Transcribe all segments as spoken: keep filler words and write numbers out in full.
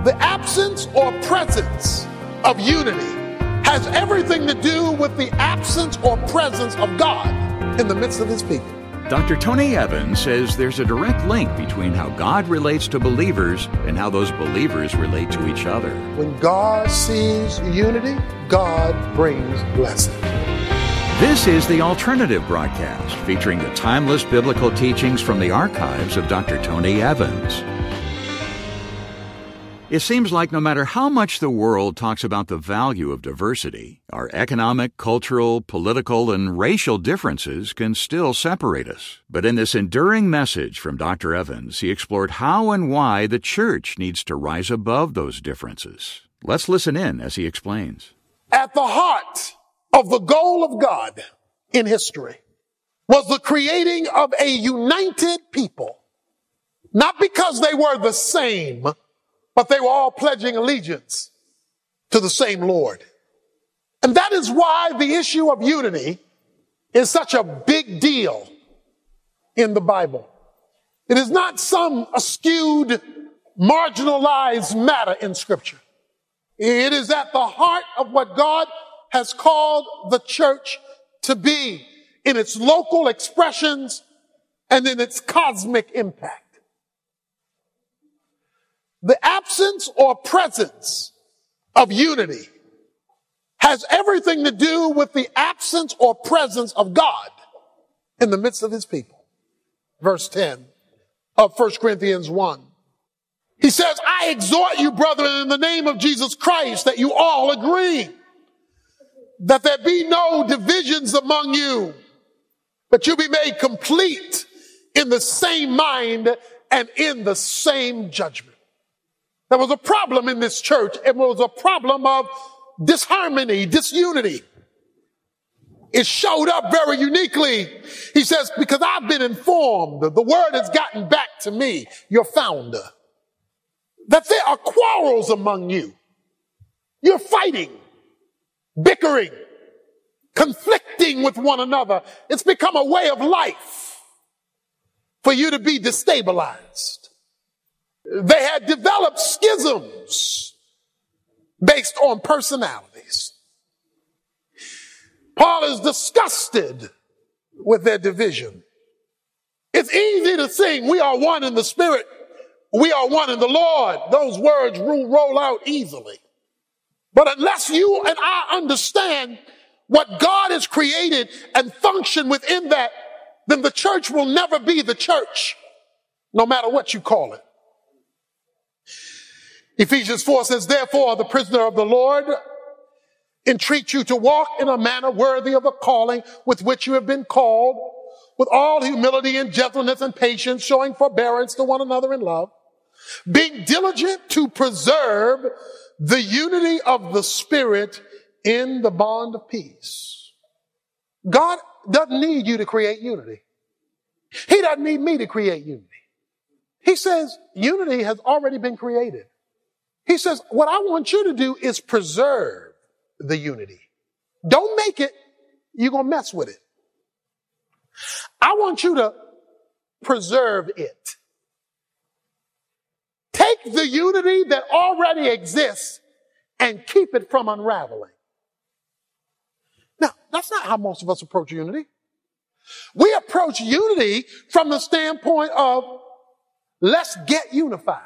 The absence or presence of unity has everything to do with the absence or presence of God in the midst of his people. Doctor Tony Evans says there's a direct link between how God relates to believers and how those believers relate to each other. When God sees unity, God brings blessing. This is The Alternative Broadcast, featuring the timeless biblical teachings from the archives of Doctor Tony Evans. It seems like no matter how much the world talks about the value of diversity, our economic, cultural, political, and racial differences can still separate us. But in this enduring message from Doctor Evans, he explored how and why the church needs to rise above those differences. Let's listen in as he explains. At the heart of the goal of God in history was the creating of a united people, not because they were the same, but they were all pledging allegiance to the same Lord. And that is why the issue of unity is such a big deal in the Bible. It is not some skewed, marginalized matter in Scripture. It is at the heart of what God has called the church to be in its local expressions and in its cosmic impact. The absence or presence of unity has everything to do with the absence or presence of God in the midst of his people. Verse ten of First Corinthians one. He says, I exhort you, brethren, in the name of Jesus Christ, that you all agree, that there be no divisions among you, but you be made complete in the same mind and in the same judgment. There was a problem in this church. It was a problem of disharmony, disunity. It showed up very uniquely. He says, because I've been informed, the word has gotten back to me, your founder, that there are quarrels among you. You're fighting, bickering, conflicting with one another. It's become a way of life for you to be destabilized. They had developed schisms based on personalities. Paul is disgusted with their division. It's easy to sing, we are one in the Spirit, we are one in the Lord. Those words roll out easily. But unless you and I understand what God has created and function within that, then the church will never be the church, no matter what you call it. Ephesians four says, therefore, the prisoner of the Lord, entreat you to walk in a manner worthy of the calling with which you have been called, with all humility and gentleness and patience, showing forbearance to one another in love, being diligent to preserve the unity of the Spirit in the bond of peace. God doesn't need you to create unity. He doesn't need me to create unity. He says unity has already been created. He says, what I want you to do is preserve the unity. Don't make it, you're going to mess with it. I want you to preserve it. Take the unity that already exists and keep it from unraveling. Now, that's not how most of us approach unity. We approach unity from the standpoint of, let's get unified.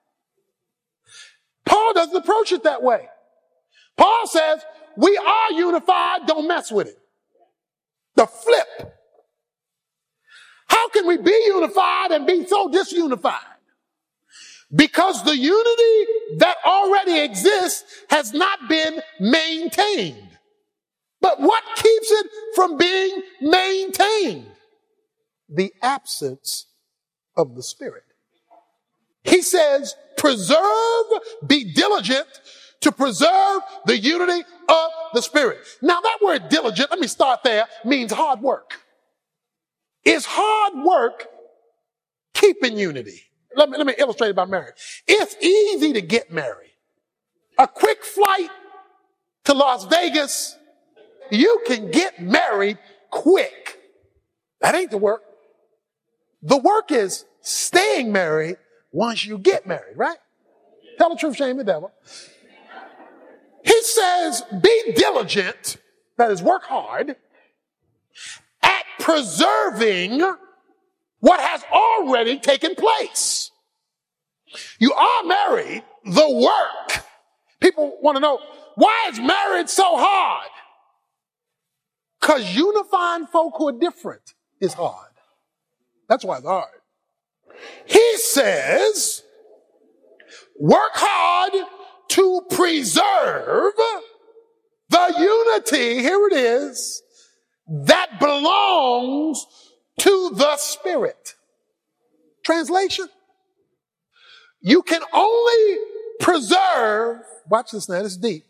Paul doesn't approach it that way. Paul says, we are unified, don't mess with it. The flip. How can we be unified and be so disunified? Because the unity that already exists has not been maintained. But what keeps it from being maintained? The absence of the Spirit. He says, preserve, be diligent to preserve the unity of the Spirit. Now that word diligent, let me start there, means hard work. Is hard work keeping unity? Let me, let me illustrate it by marriage. It's easy to get married. A quick flight to Las Vegas, you can get married quick. That ain't the work. The work is staying married once you get married, right? Tell the truth, shame the devil. He says, be diligent, that is, work hard, at preserving what has already taken place. You are married, the work. People want to know, why is marriage so hard? Because unifying folk who are different is hard. That's why it's hard. He says, work hard to preserve the unity, here it is, that belongs to the Spirit. Translation. You can only preserve, watch this now, this is deep,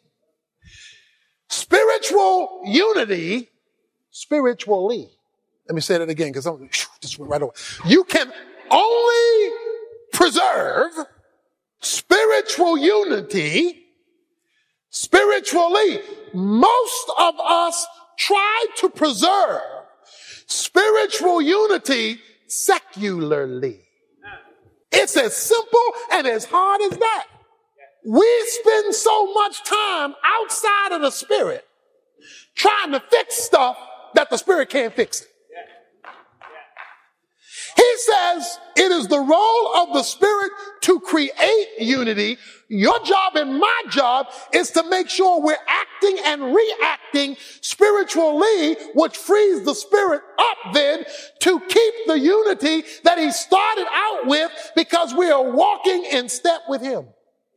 spiritual unity spiritually. Let me say that again because I'm just went right away. You can only preserve spiritual unity spiritually. Most of us try to preserve spiritual unity secularly. It's as simple and as hard as that. We spend so much time outside of the Spirit trying to fix stuff that the Spirit can't fix it. He says it is the role of the Spirit to create unity. Your job and my job is to make sure we're acting and reacting spiritually, which frees the Spirit up then to keep the unity that he started out with because we are walking in step with him.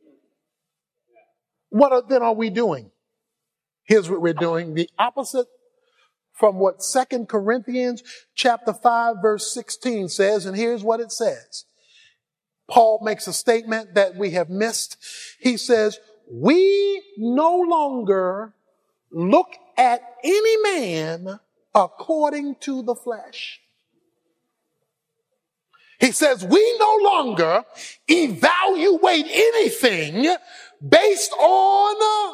What then are we doing? Here's what we're doing. The opposite from what Second Corinthians chapter five verse sixteen says, and here's what it says. Paul makes a statement that we have missed. He says, we no longer look at any man according to the flesh. He says, we no longer evaluate anything based on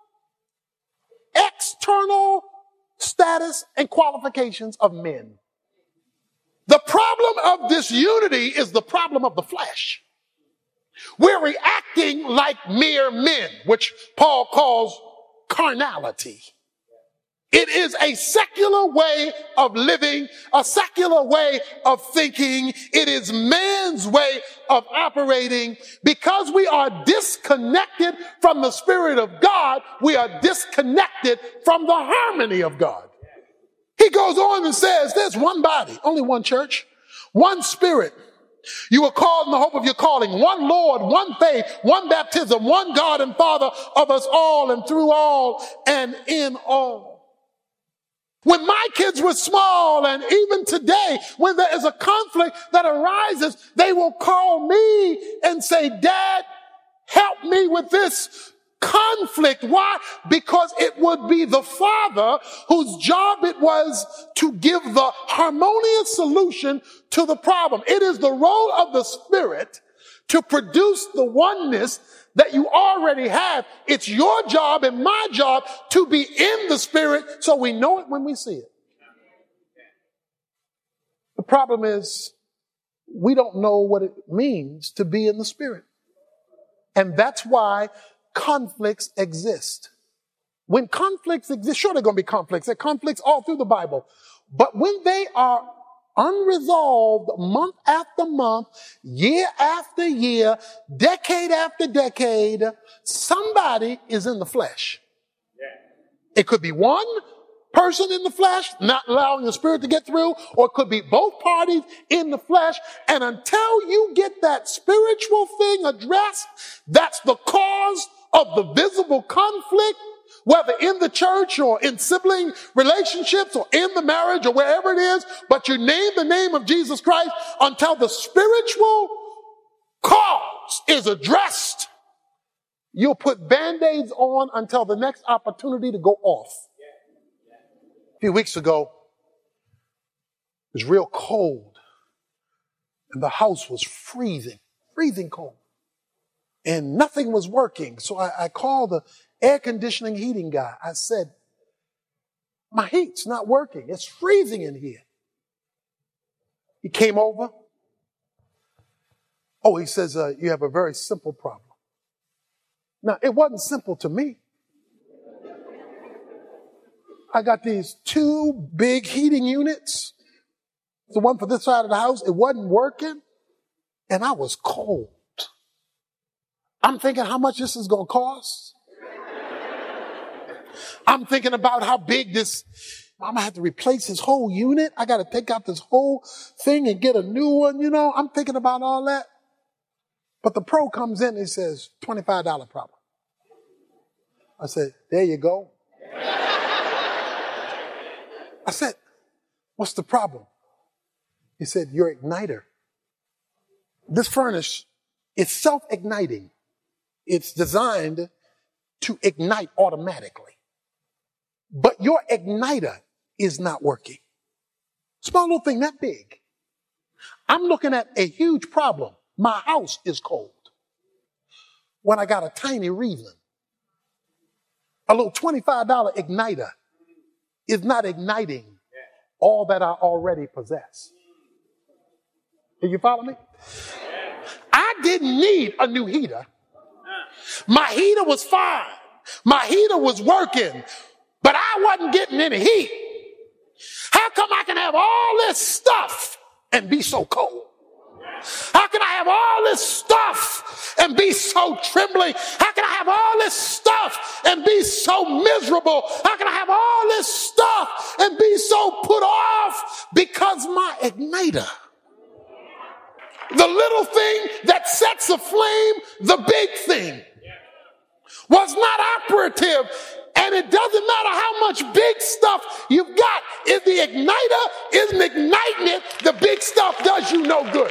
external status and qualifications of men. The problem of this unity is the problem of the flesh. We're reacting like mere men, which Paul calls carnality. It is a secular way of living, a secular way of thinking. It is man's way of operating. Because we are disconnected from the Spirit of God, we are disconnected from the harmony of God. He goes on and says, there's one body, only one church, one Spirit. You were called in the hope of your calling, one Lord, one faith, one baptism, one God and Father of us all and through all and in all. When my kids were small, and even today, when there is a conflict that arises, they will call me and say, Dad, help me with this conflict. Why? Because it would be the father whose job it was to give the harmonious solution to the problem. It is the role of the Spirit to produce the oneness that you already have. It's your job and my job to be in the Spirit so we know it when we see it. The problem is we don't know what it means to be in the Spirit. And that's why conflicts exist. When conflicts exist, sure, there are going to be conflicts. There are conflicts all through the Bible. But when they are unresolved month after month, year after year, decade after decade, somebody is in the flesh. It could be one person in the flesh, not allowing the Spirit to get through, or it could be both parties in the flesh. And until you get that spiritual thing addressed, that's the cause of the visible conflict, whether in the church or in sibling relationships or in the marriage or wherever it is, but you name the name of Jesus Christ, until the spiritual cause is addressed, you'll put Band-Aids on until the next opportunity to go off. A few weeks ago, it was real cold, and the house was freezing, freezing cold, and nothing was working. So I, I called the air conditioning heating guy. I said, my heat's not working. It's freezing in here. He came over. Oh, he says, uh, you have a very simple problem. Now, it wasn't simple to me. I got these two big heating units. The one for this side of the house, it wasn't working, and I was cold. I'm thinking how much this is going to cost. I'm thinking about how big this, I'm going to have to replace this whole unit. I got to take out this whole thing and get a new one, you know. I'm thinking about all that. But the pro comes in and he says, twenty-five dollars problem. I said, there you go. I said, what's the problem? He said, your igniter. This furnace is self-igniting. It's designed to ignite automatically. But your igniter is not working. Small little thing, that big. I'm looking at a huge problem. My house is cold. When I got a tiny Riesling, a little twenty-five dollars igniter is not igniting all that I already possess. Do you follow me? I didn't need a new heater. My heater was fine. My heater was working, but I wasn't getting any heat. How come I can have all this stuff and be so cold? How can I have all this stuff and be so trembling? How can I have all this stuff and be so miserable? How can I have all this stuff and be so put off? Because my igniter, the little thing that sets aflame the big thing, was not operative. And it doesn't matter how much big stuff you've got. If the igniter isn't igniting it, the big stuff does you no good.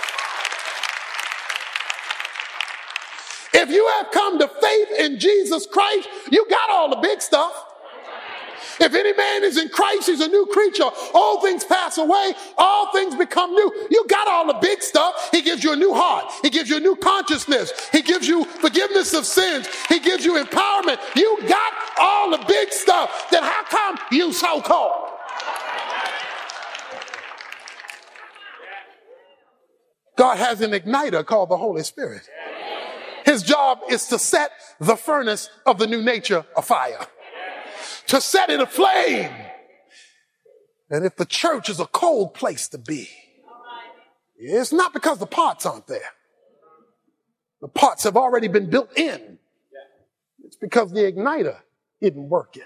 If you have come to faith in Jesus Christ, you got all the big stuff. If any man is in Christ, he's a new creature. All things pass away. All things become new. You got all the big stuff. He gives you a new heart. He gives you a new consciousness. He gives you forgiveness of sins. He gives you empowerment. You got all the big stuff. Then how come you so cold? God has an igniter called the Holy Spirit. His job is to set the furnace of the new nature afire. To set it aflame. And if the church is a cold place to be, it's not because the parts aren't there. The parts have already been built in. It's because the igniter isn't working.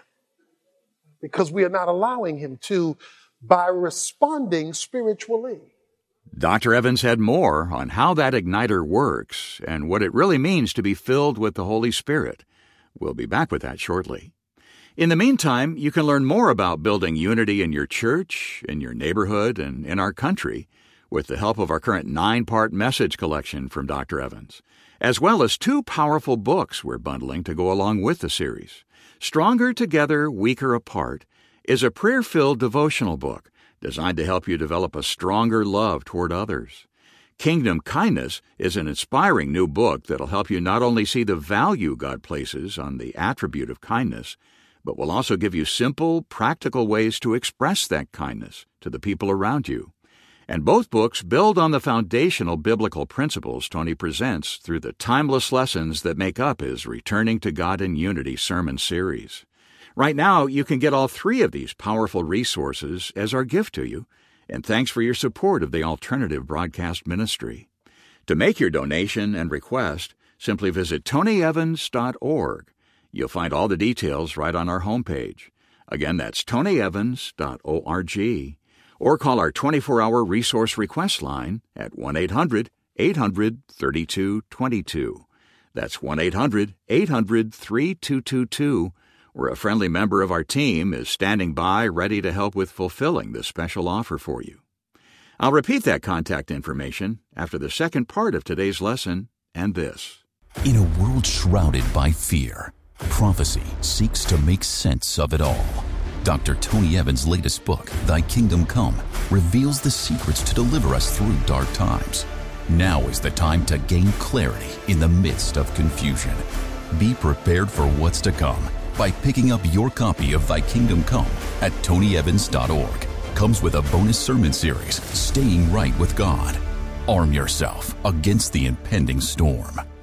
Because we are not allowing him to by responding spiritually. Doctor Evans had more on how that igniter works and what it really means to be filled with the Holy Spirit. We'll be back with that shortly. In the meantime, you can learn more about building unity in your church, in your neighborhood, and in our country with the help of our current nine-part message collection from Doctor Evans, as well as two powerful books we're bundling to go along with the series. Stronger Together, Weaker Apart is a prayer-filled devotional book designed to help you develop a stronger love toward others. Kingdom Kindness is an inspiring new book that'll help you not only see the value God places on the attribute of kindness, but will also give you simple, practical ways to express that kindness to the people around you. And both books build on the foundational biblical principles Tony presents through the timeless lessons that make up his Returning to God in Unity sermon series. Right now, you can get all three of these powerful resources as our gift to you, and thanks for your support of the Alternative Broadcast Ministry. To make your donation and request, simply visit tony evans dot org. You'll find all the details right on our homepage. Again, that's tony evans dot org. Or call our twenty-four hour resource request line at one eight hundred eight hundred thirty-two twenty-two. That's one eight hundred eight hundred thirty-two twenty-two, where a friendly member of our team is standing by ready to help with fulfilling this special offer for you. I'll repeat that contact information after the second part of today's lesson and this. In a world shrouded by fear, prophecy seeks to make sense of it all. Doctor Tony Evans' latest book, Thy Kingdom Come, reveals the secrets to deliver us through dark times. Now is the time to gain clarity in the midst of confusion. Be prepared for what's to come by picking up your copy of Thy Kingdom Come at tony evans dot org. Comes with a bonus sermon series, Staying Right with God. Arm yourself against the impending storm.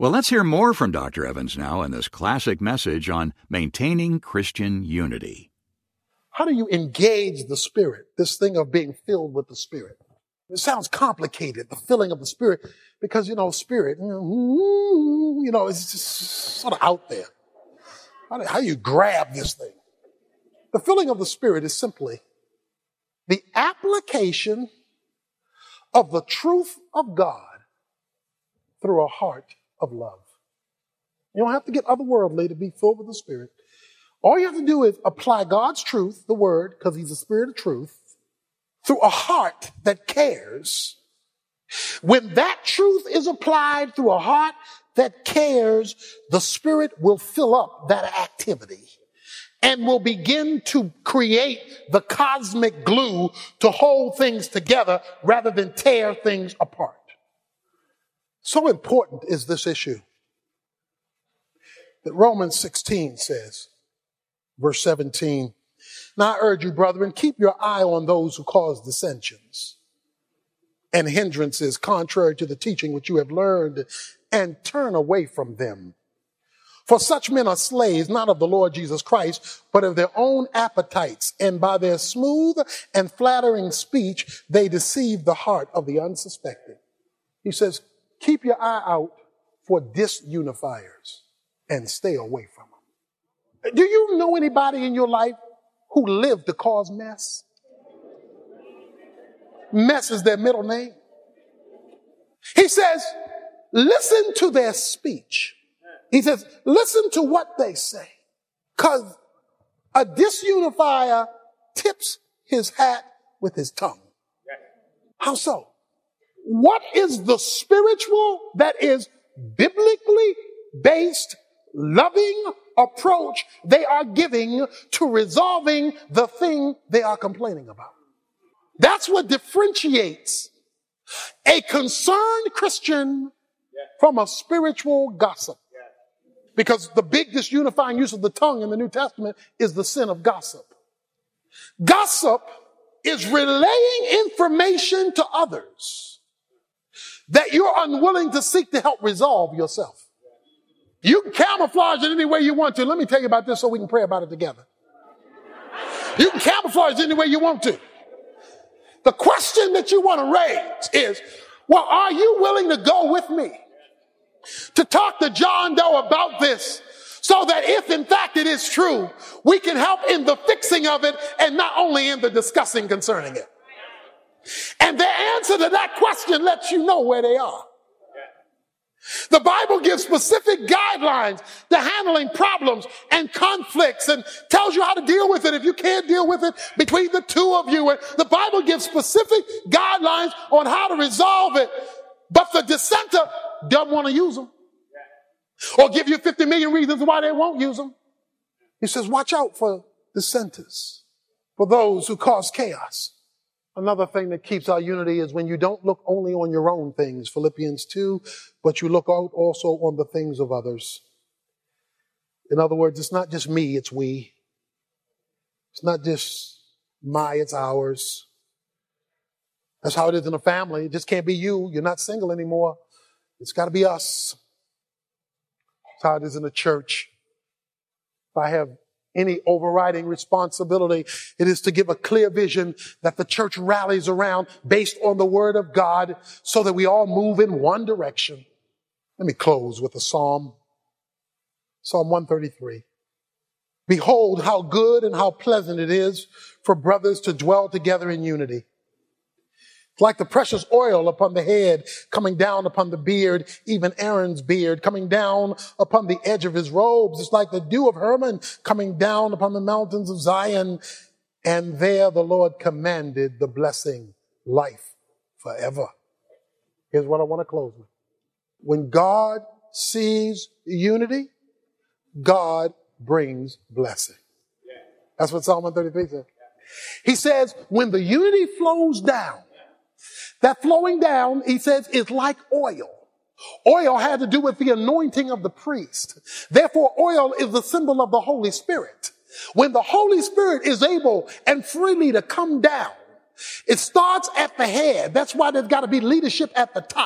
Well, let's hear more from Doctor Evans now in this classic message on maintaining Christian unity. How do you engage the Spirit? This thing of being filled with the Spirit. It sounds complicated, the filling of the Spirit, because, you know, Spirit, you know, it's just sort of out there. How do, how do you grab this thing? The filling of the Spirit is simply the application of the truth of God through a heart of love. You don't have to get otherworldly to be filled with the Spirit. All you have to do is apply God's truth, the Word, because He's the Spirit of truth, through a heart that cares. When that truth is applied through a heart that cares, the Spirit will fill up that activity and will begin to create the cosmic glue to hold things together rather than tear things apart. So important is this issue that Romans sixteen says, verse seventeen, "Now I urge you, brethren, keep your eye on those who cause dissensions and hindrances contrary to the teaching which you have learned, and turn away from them. For such men are slaves, not of the Lord Jesus Christ, but of their own appetites, and by their smooth and flattering speech, they deceive the heart of the unsuspecting." He says, keep your eye out for disunifiers and stay away from them. Do you know anybody in your life who lived to cause mess? Mess is their middle name. He says, listen to their speech. He says, listen to what they say. Because a disunifier tips his hat with his tongue. How so? What is the spiritual that is biblically based, loving approach they are giving to resolving the thing they are complaining about? That's what differentiates a concerned Christian from a spiritual gossip. Because the big disunifying use of the tongue in the New Testament is the sin of gossip. Gossip is relaying information to others that you're unwilling to seek to help resolve yourself. You can camouflage it any way you want to. Let me tell you about this so we can pray about it together. You can camouflage it any way you want to. The question that you want to raise is, well, are you willing to go with me to talk to John Doe about this so that if in fact it is true, we can help in the fixing of it and not only in the discussing concerning it? And the answer to that question lets you know where they are. The Bible gives specific guidelines to handling problems and conflicts and tells you how to deal with it if you can't deal with it between the two of you. And the Bible gives specific guidelines on how to resolve it. But the dissenter doesn't want to use them or give you fifty million reasons why they won't use them. He says, watch out for dissenters, for those who cause chaos. Another thing that keeps our unity is when you don't look only on your own things, Philippians two, but you look out also on the things of others. In other words, it's not just me, it's we. It's not just my, it's ours. That's how it is in a family. It just can't be you. You're not single anymore. It's got to be us. That's how it is in a church. If I have any overriding responsibility, it is to give a clear vision that the church rallies around based on the Word of God so that we all move in one direction. Let me close with a psalm. Psalm one thirty-three. Behold how good and how pleasant it is for brothers to dwell together in unity. Like the precious oil upon the head, coming down upon the beard, even Aaron's beard, coming down upon the edge of his robes. It's like the dew of Hermon coming down upon the mountains of Zion. And there the Lord commanded the blessing, life forever. Here's what I want to close with. When God sees unity, God brings blessing. That's what Psalm one thirty-three says. He says, when the unity flows down, that flowing down, he says, is like oil. Oil had to do with the anointing of the priest. Therefore, oil is the symbol of the Holy Spirit. When the Holy Spirit is able and freely to come down, it starts at the head. That's why there's got to be leadership at the top.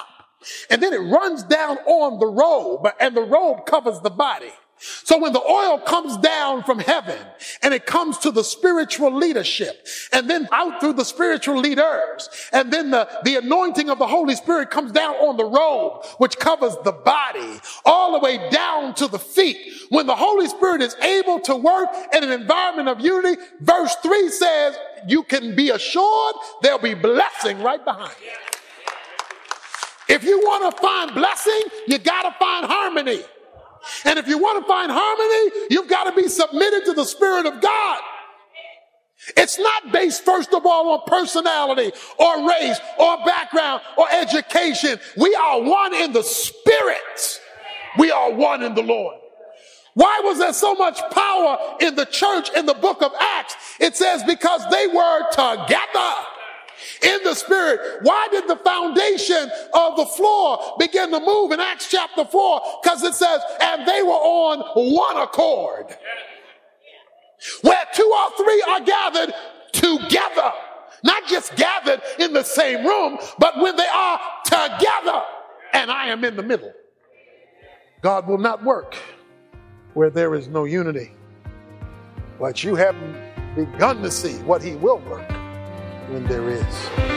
And then it runs down on the robe, and the robe covers the body. So when the oil comes down from heaven and it comes to the spiritual leadership and then out through the spiritual leaders, and then the, the anointing of the Holy Spirit comes down on the robe, which covers the body all the way down to the feet. When the Holy Spirit is able to work in an environment of unity, verse three says, you can be assured there'll be blessing right behind it. If you want to find blessing, you got to find harmony. And if you want to find harmony, you've got to be submitted to the Spirit of God. It's not based, first of all, on personality or race or background or education. We are one in the Spirit. We are one in the Lord. Why was there so much power in the church in the book of Acts? It says because they were together in the Spirit. Why did the foundation of the floor begin to move in Acts chapter four? Because it says, and they were on one accord. Where two or three are gathered together. Not just gathered in the same room, but when they are together. And I am in the middle. God will not work where there is no unity. But you haven't begun to see what he will work when there is.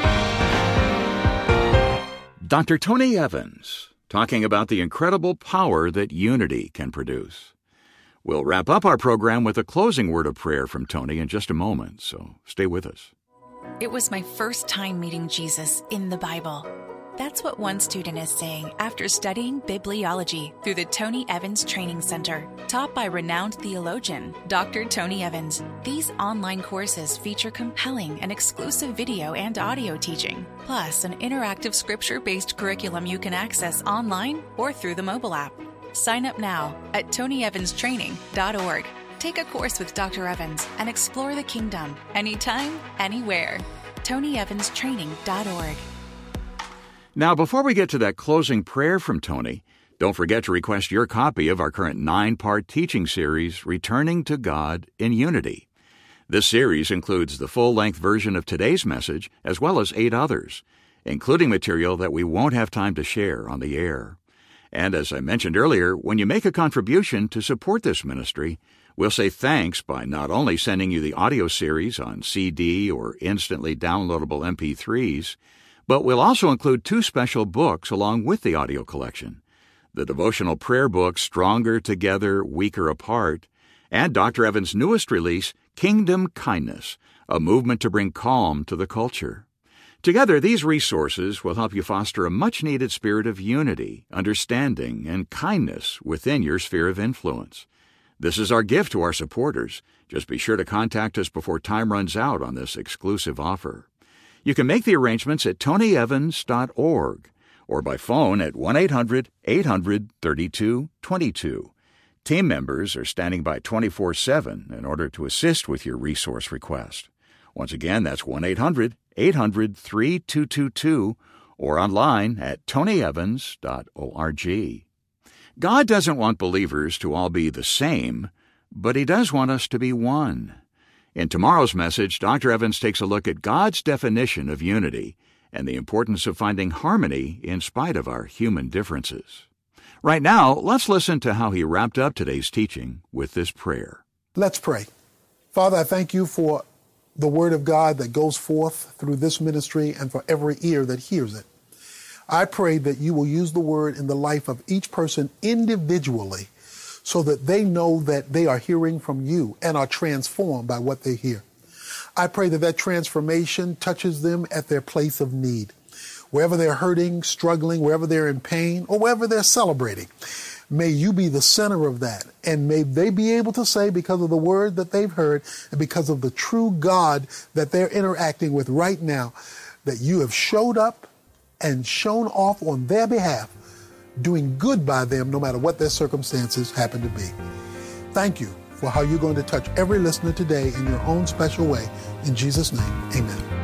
Doctor Tony Evans, talking about the incredible power that unity can produce. We'll wrap up our program with a closing word of prayer from Tony in just a moment, so stay with us. It was my first time meeting Jesus in the Bible. That's what one student is saying after studying bibliology through the Tony Evans Training Center, taught by renowned theologian Doctor Tony Evans. These online courses feature compelling and exclusive video and audio teaching, plus an interactive scripture-based curriculum you can access online or through the mobile app. Sign up now at tony evans training dot org. Take a course with Doctor Evans and explore the kingdom anytime, anywhere. tony evans training dot org. Now, before we get to that closing prayer from Tony, don't forget to request your copy of our current nine-part teaching series, Returning to God in Unity. This series includes the full-length version of today's message, as well as eight others, including material that we won't have time to share on the air. And as I mentioned earlier, when you make a contribution to support this ministry, we'll say thanks by not only sending you the audio series on C D or instantly downloadable M P threes, but we'll also include two special books along with the audio collection: the devotional prayer book, Stronger Together, Weaker Apart, and Doctor Evans' newest release, Kingdom Kindness, a movement to bring calm to the culture. Together, these resources will help you foster a much-needed spirit of unity, understanding, and kindness within your sphere of influence. This is our gift to our supporters. Just be sure to contact us before time runs out on this exclusive offer. You can make the arrangements at tony evans dot org or by phone at one eight hundred eight hundred thirty-two twenty-two. Team members are standing by twenty-four seven in order to assist with your resource request. Once again, that's one eight hundred eight hundred thirty-two twenty-two or online at tony evans dot org. God doesn't want believers to all be the same, but He does want us to be one. In tomorrow's message, Doctor Evans takes a look at God's definition of unity and the importance of finding harmony in spite of our human differences. Right now, let's listen to how he wrapped up today's teaching with this prayer. Let's pray. Father, I thank you for the word of God that goes forth through this ministry and for every ear that hears it. I pray that you will use the word in the life of each person individually, so that they know that they are hearing from you and are transformed by what they hear. I pray that that transformation touches them at their place of need. Wherever they're hurting, struggling, wherever they're in pain, or wherever they're celebrating, may you be the center of that. And may they be able to say, because of the word that they've heard and because of the true God that they're interacting with right now, that you have showed up and shown off on their behalf, doing good by them no matter what their circumstances happen to be. Thank you for how you're going to touch every listener today in your own special way. In Jesus' name, amen.